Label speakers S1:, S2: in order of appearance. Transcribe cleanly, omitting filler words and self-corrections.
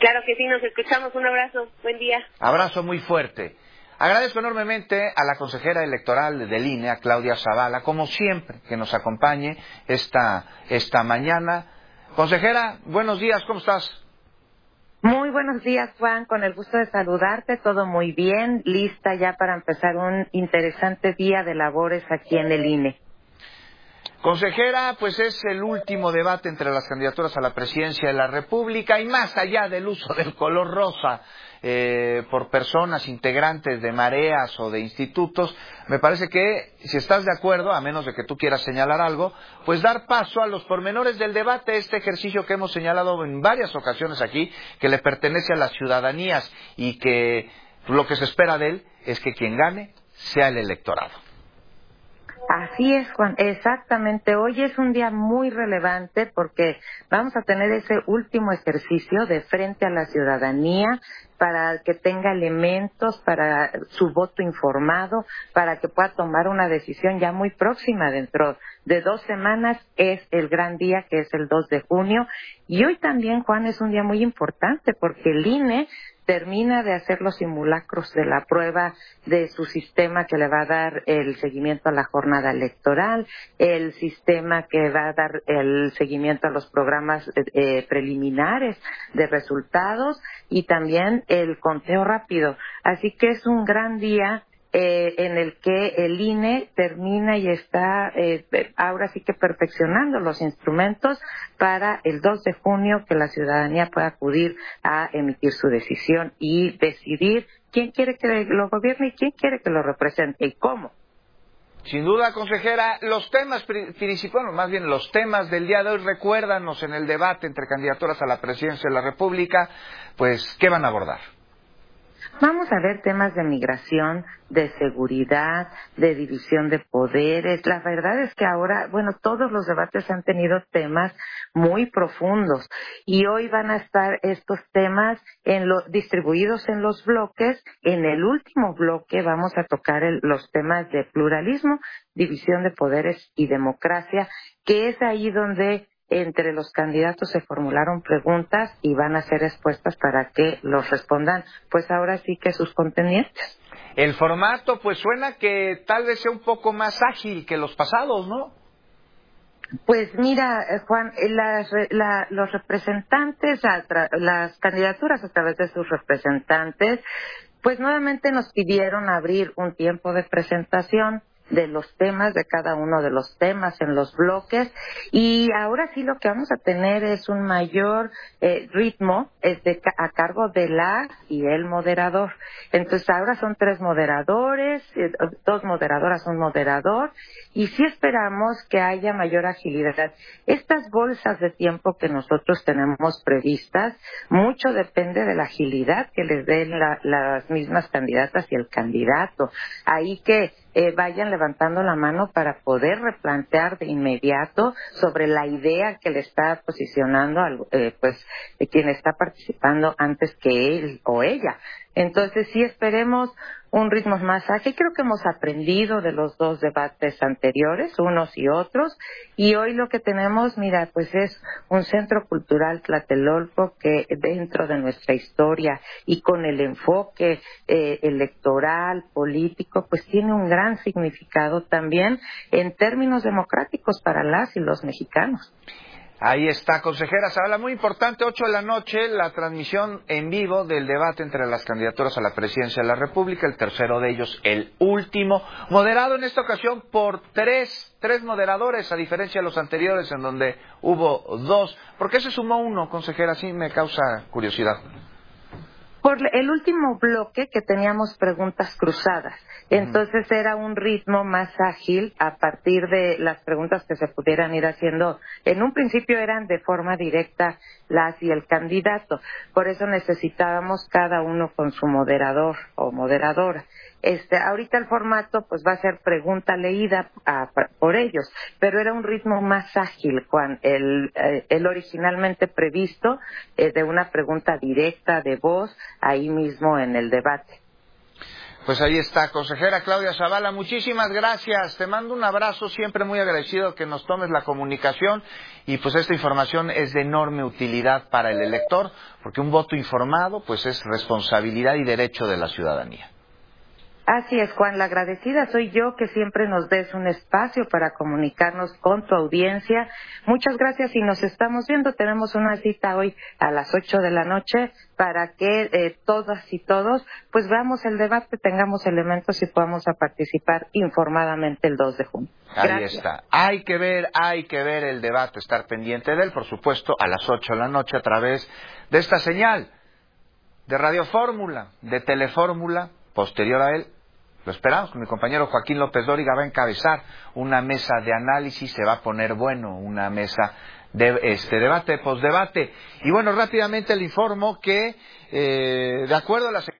S1: Claro que sí, nos escuchamos. Un abrazo. Buen día.
S2: Abrazo muy fuerte. Agradezco enormemente a la consejera electoral del INE, a Claudia Zavala, como siempre, que nos acompañe esta mañana. Consejera, buenos días, ¿cómo estás?
S3: Muy buenos días, Juan, con el gusto de saludarte, todo muy bien, lista ya para empezar un interesante día de labores aquí en el INE.
S2: Consejera, pues es el último debate entre las candidaturas a la presidencia de la República y más allá del uso del color rosa por personas integrantes de mareas o de institutos, me parece que, si estás de acuerdo, a menos de que tú quieras señalar algo, pues dar paso a los pormenores del debate, este ejercicio que hemos señalado en varias ocasiones aquí, que le pertenece a las ciudadanías y que lo que se espera de él es que quien gane sea el electorado.
S3: Así es, Juan, exactamente. Hoy es un día muy relevante porque vamos a tener ese último ejercicio de frente a la ciudadanía para que tenga elementos para su voto informado, para que pueda tomar una decisión ya muy próxima. Dentro de 2 semanas es el gran día, que es el 2 de junio. Y hoy también, Juan, es un día muy importante porque el INE termina de hacer los simulacros de la prueba de su sistema que le va a dar el seguimiento a la jornada electoral, el sistema que va a dar el seguimiento a los programas preliminares de resultados y también el conteo rápido. Así que es un gran día en el que el INE termina y está ahora sí que perfeccionando los instrumentos para el 2 de junio que la ciudadanía pueda acudir a emitir su decisión y decidir quién quiere que lo gobierne y quién quiere que lo represente y cómo.
S2: Sin duda, consejera, los temas principales, más bien los temas del día de hoy, recuérdanos en el debate entre candidaturas a la presidencia de la República, pues, ¿qué van a abordar?
S3: Vamos a ver temas de migración, de seguridad, de división de poderes. La verdad es que ahora, todos los debates han tenido temas muy profundos y hoy van a estar estos temas distribuidos en los bloques. En el último bloque vamos a tocar los temas de pluralismo, división de poderes y democracia, que es ahí donde entre los candidatos se formularon preguntas y van a ser expuestas para que los respondan, pues ahora sí que sus contendientes.
S2: El formato, pues suena que tal vez sea un poco más ágil que los pasados, ¿no?
S3: Pues mira, Juan, los representantes, las candidaturas a través de sus representantes, pues nuevamente nos pidieron abrir un tiempo de presentación de los temas, de cada uno de los temas en los bloques, y ahora sí lo que vamos a tener es un mayor ritmo a cargo de la y el moderador. Entonces ahora son 3 moderadores, 2 moderadoras, un moderador, y sí esperamos que haya mayor agilidad. Estas bolsas de tiempo que nosotros tenemos previstas, mucho depende de la agilidad que les den las mismas candidatas y el candidato. Ahí que vayan levantando la mano para poder replantear de inmediato sobre la idea que le está posicionando quien está participando antes que él o ella. Entonces sí esperemos un ritmo más ágil. Creo que hemos aprendido de los 2 debates anteriores, unos y otros, y hoy lo que tenemos, mira, pues es un centro cultural Tlatelolco que dentro de nuestra historia y con el enfoque electoral, político, pues tiene un gran significado también en términos democráticos para las y los mexicanos.
S2: Ahí está, consejera Zavala, muy importante, 8 de la noche, la transmisión en vivo del debate entre las candidaturas a la presidencia de la República, el tercero de ellos, el último, moderado en esta ocasión por tres moderadores, a diferencia de los anteriores en donde hubo 2. ¿Por qué se sumó 1, consejera? Sí me causa curiosidad.
S3: Por el último bloque que teníamos preguntas cruzadas. Entonces era un ritmo más ágil a partir de las preguntas que se pudieran ir haciendo. En un principio eran de forma directa las y el candidato. Por eso necesitábamos cada uno con su moderador o moderadora. Ahorita el formato pues va a ser pregunta leída por ellos, pero era un ritmo más ágil, Juan, el originalmente previsto de una pregunta directa de voz ahí mismo en el debate.
S2: Pues ahí está, consejera Claudia Zavala, muchísimas gracias, te mando un abrazo, siempre muy agradecido que nos tomes la comunicación y pues esta información es de enorme utilidad para el elector, porque un voto informado pues es responsabilidad y derecho de la ciudadanía.
S3: Así es, Juan, la agradecida soy yo que siempre nos des un espacio para comunicarnos con tu audiencia. Muchas gracias y nos estamos viendo. Tenemos una cita hoy a las 8 de la noche para que todas y todos pues veamos el debate, tengamos elementos y podamos a participar informadamente el 2 de junio. Gracias.
S2: Ahí está. Hay que ver el debate, estar pendiente de él, por supuesto, a las 8 de la noche a través de esta señal de Radio Fórmula, de Telefórmula. Posterior a él, lo esperamos, mi compañero Joaquín López Dóriga va a encabezar una mesa de análisis, se va a poner bueno, una mesa de debate, postdebate. Y bueno, rápidamente le informo que, de acuerdo a las